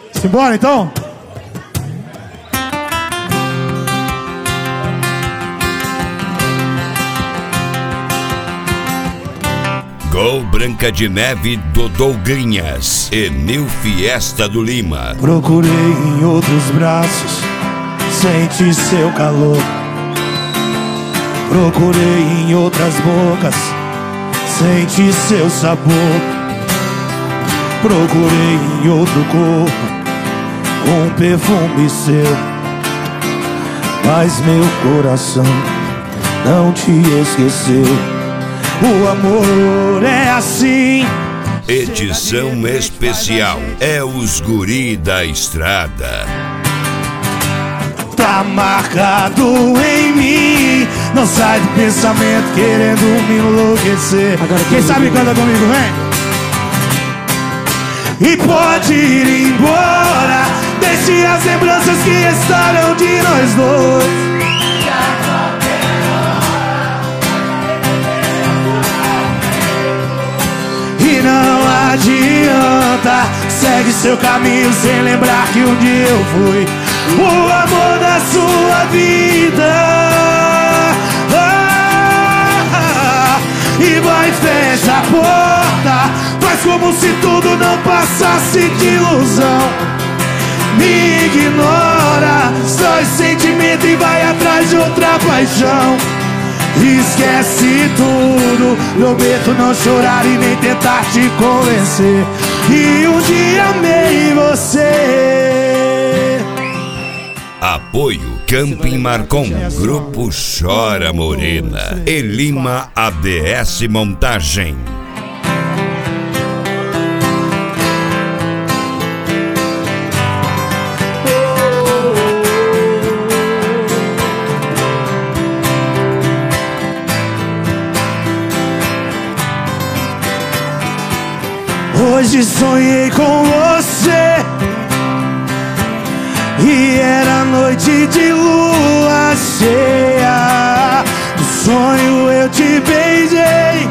Simbora então? Gol Branca de Neve do Douglinhas e Nil Fiesta do Lima. Procurei em outros braços, senti seu calor. Procurei em outras bocas, senti seu sabor. Procurei em outro corpo, um perfume seu, mas meu coração não te esqueceu. O amor é assim. Edição especial é os Guri da Estrada. Tá marcado em mim, não sai do pensamento querendo me enlouquecer. Agora, quem sabe canta comigo, vem. E pode ir embora, deixe as lembranças que restaram de nós dois. E não adianta, segue seu caminho sem lembrar que um dia eu fui o amor da sua vida. E vai, fecha a porta, faz como se tudo não passasse de ilusão. Me ignora, só esse sentimento e vai atrás de outra paixão. Esquece tudo, prometo não chorar e nem tentar te convencer. E um dia amei você. Apoio Camping Marcon, Grupo Chora Morena e Lima ABS Montagem. Hoje sonhei com você e era noite de lua cheia. No sonho eu te beijei,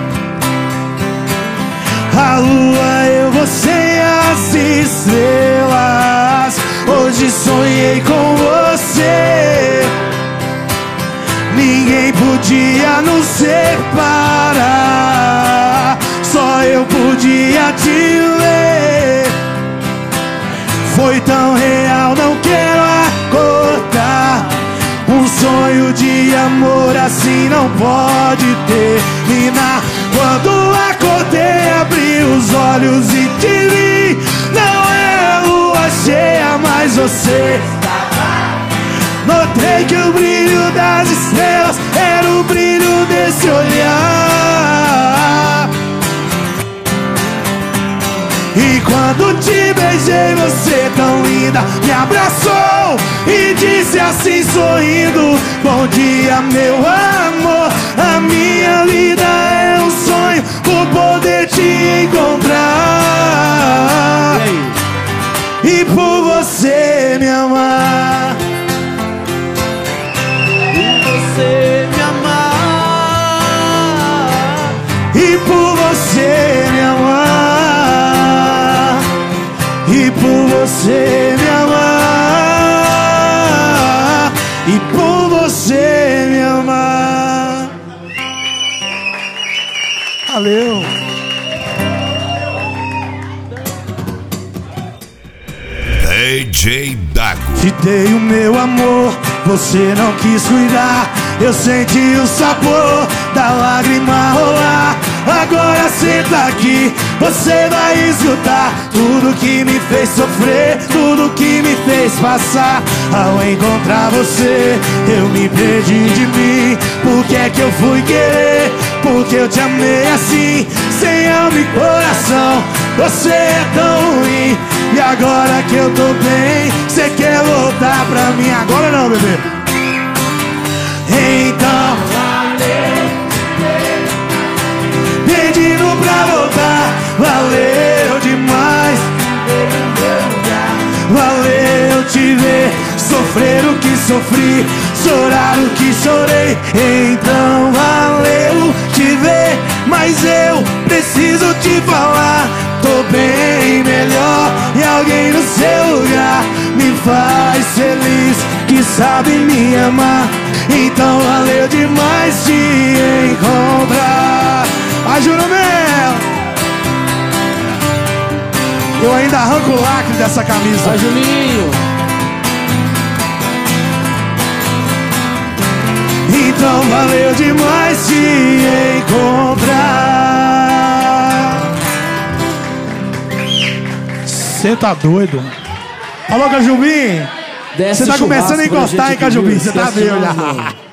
a lua eu, você e as estrelas. Hoje sonhei com você, ninguém podia nos separar, só eu podia te ver. Foi tão real, não quero acordar. Um sonho de amor assim não pode terminar. Quando acordei, abri os olhos e te vi. Não é lua cheia, mas você. Notei que o brilho das estrelas era o brilho desse olhar. E quando te beijei, você tão linda me abraçou e disse assim sorrindo: bom dia, meu amor. A minha vida é um sonho por poder te encontrar e por você me amar. E você me amar. E por você me amar. E por você me amar. E por você me amar. Valeu. DJ Dago. Te dei o meu amor, você não quis cuidar. Eu senti o sabor da lágrima rolar. Agora senta aqui, você vai escutar tudo que me fez sofrer, tudo que me fez passar. Ao encontrar você, eu me perdi de mim. Por que é que eu fui querer? Porque eu te amei assim, sem alma e coração. Você é tão ruim. E agora que eu tô bem, cê quer voltar pra mim? Agora não, bebê. Então pedindo pra voltar. Valeu demais. Valeu te ver, sofrer o que sofri, chorar o que chorei. Então valeu te ver, mas eu preciso te falar. Tô bem melhor e alguém no seu lugar sabe me amar. Então valeu demais te encontrar. Vai, Juromel! Eu ainda arranco o lacre dessa camisa. Vai, Julinho! Então valeu demais te encontrar. Cê tá doido? Alô, Cajubim? Você tá começando a encostar, hein, Cajubim? Você tá vendo já.